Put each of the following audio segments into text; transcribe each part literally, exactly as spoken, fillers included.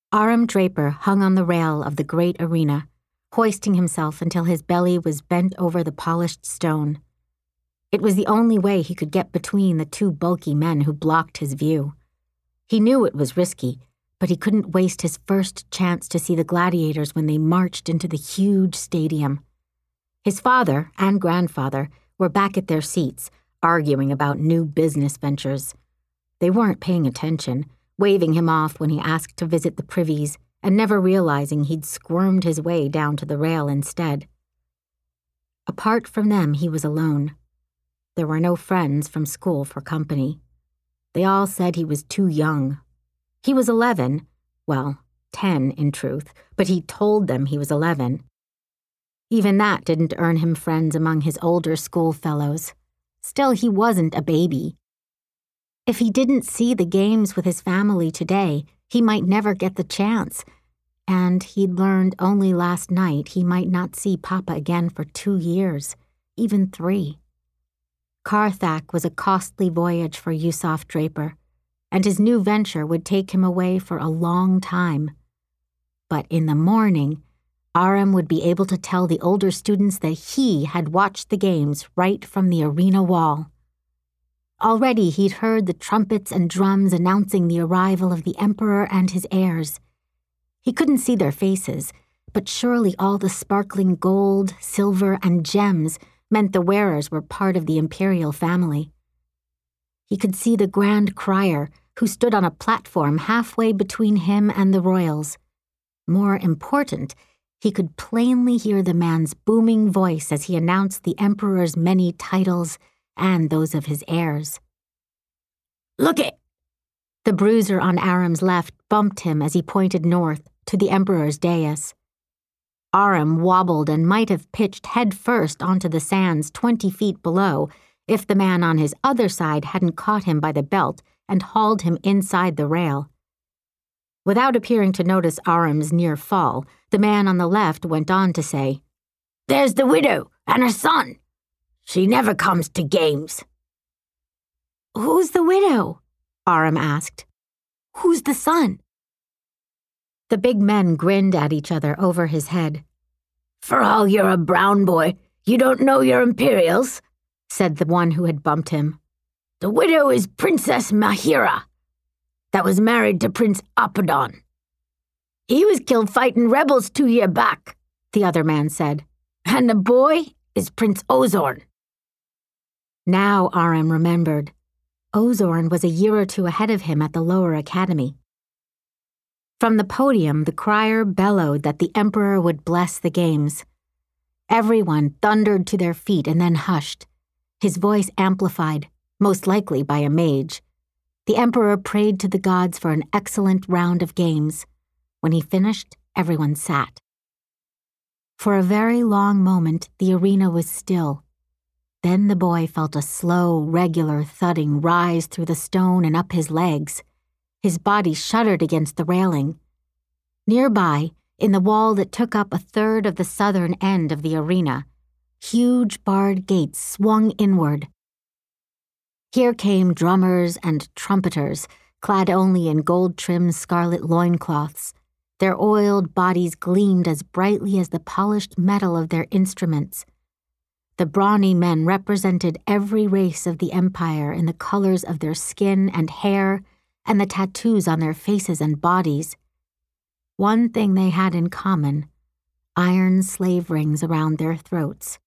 Aram Draper hung on the rail of the great arena, hoisting himself until his belly was bent over the polished stone. It was the only way he could get between the two bulky men who blocked his view. He knew it was risky, but he couldn't waste his first chance to see the gladiators when they marched into the huge stadium. His father and grandfather were back at their seats, arguing about new business ventures. They weren't paying attention, waving him off when he asked to visit the privies, and never realizing he'd squirmed his way down to the rail instead. Apart from them, he was alone. There were no friends from school for company. They all said he was too young. He was eleven, well, ten in truth, but he told them he was eleven. Even that didn't earn him friends among his older schoolfellows. Still, he wasn't a baby. If he didn't see the games with his family today, he might never get the chance, and he'd learned only last night he might not see Papa again for two years, even three. Carthak was a costly voyage for Yusuf Draper, and his new venture would take him away for a long time. But in the morning, Aram would be able to tell the older students that he had watched the games right from the arena wall. Already he'd heard the trumpets and drums announcing the arrival of the emperor and his heirs. He couldn't see their faces, but surely all the sparkling gold, silver, and gems meant the wearers were part of the imperial family. He could see the grand crier, who stood on a platform halfway between him and the royals. More important, he could plainly hear the man's booming voice as he announced the emperor's many titles and those of his heirs. "Look it!" The bruiser on Aram's left bumped him as he pointed north to the emperor's dais. Aram wobbled and might have pitched headfirst onto the sands twenty feet below if the man on his other side hadn't caught him by the belt and hauled him inside the rail. Without appearing to notice Aram's near fall, the man on the left went on to say, "There's the widow and her son. She never comes to games." "Who's the widow?" Aram asked. "Who's the son?" The big men grinned at each other over his head. "For all you're a brown boy, you don't know your Imperials," said the one who had bumped him. "The widow is Princess Mahira, that was married to Prince Apollon. He was killed fighting rebels two year back," the other man said. "And the boy is Prince Ozorn." Now Aram remembered. Ozorn was a year or two ahead of him at the lower academy. From the podium, the crier bellowed that the emperor would bless the games. Everyone thundered to their feet and then hushed, his voice amplified, most likely by a mage. The emperor prayed to the gods for an excellent round of games. When he finished, everyone sat. For a very long moment, the arena was still. Then the boy felt a slow, regular thudding rise through the stone and up his legs. His body shuddered against the railing. Nearby, in the wall that took up a third of the southern end of the arena, huge barred gates swung inward. Here came drummers and trumpeters, clad only in gold-trimmed scarlet loincloths. Their oiled bodies gleamed as brightly as the polished metal of their instruments. The brawny men represented every race of the empire in the colors of their skin and hair and the tattoos on their faces and bodies. One thing they had in common: iron slave rings around their throats.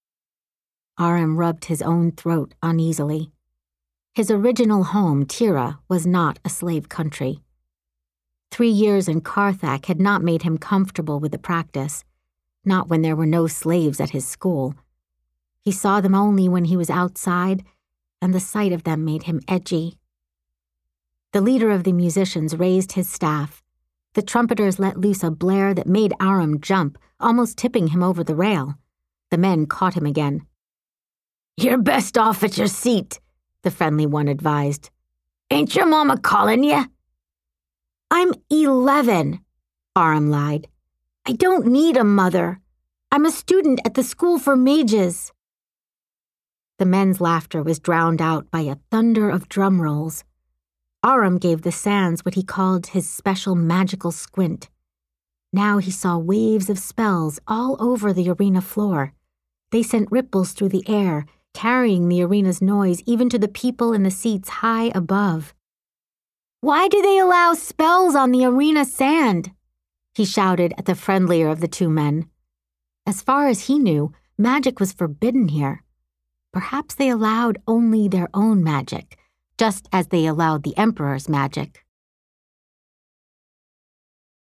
Aram rubbed his own throat uneasily. His original home, Tira, was not a slave country. Three years in Carthak had not made him comfortable with the practice, not when there were no slaves at his school. He saw them only when he was outside, and the sight of them made him edgy. The leader of the musicians raised his staff. The trumpeters let loose a blare that made Aram jump, almost tipping him over the rail. The men caught him again. "You're best off at your seat," the friendly one advised. "Ain't your mama calling ya?" "I'm eleven, Aram lied. "I don't need a mother. I'm a student at the school for mages." The men's laughter was drowned out by a thunder of drum rolls. Aram gave the sands what he called his special magical squint. Now he saw waves of spells all over the arena floor. They sent ripples through the air, carrying the arena's noise even to the people in the seats high above. "Why do they allow spells on the arena sand?" he shouted at the friendlier of the two men. As far as he knew, magic was forbidden here. Perhaps they allowed only their own magic, just as they allowed the Emperor's magic.